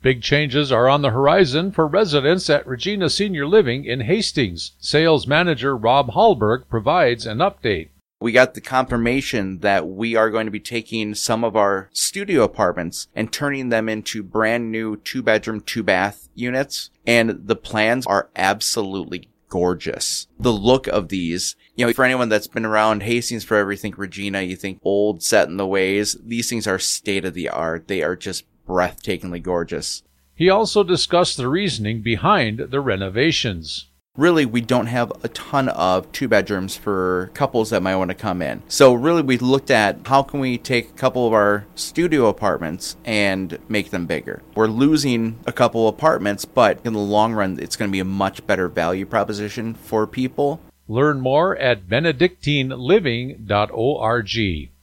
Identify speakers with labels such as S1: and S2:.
S1: Big changes are on the horizon for residents at Regina Senior Living in Hastings. Sales manager Rob Hallberg provides an update.
S2: We got the confirmation that we are going to be taking some of our studio apartments and turning them into brand new 2-bedroom, 2-bath units. And the plans are absolutely gorgeous. The look of these, for anyone that's been around Hastings forever, you think Regina, you think old, set in the ways. These things are state of the art. They are just breathtakingly gorgeous.
S1: He also discussed the reasoning behind the renovations.
S2: Really, we don't have a ton of 2-bedrooms for couples that might want to come in. So really, we looked at how can we take a couple of our studio apartments and make them bigger. We're losing a couple apartments, but in the long run, it's going to be a much better value proposition for people.
S1: Learn more at benedictineliving.org.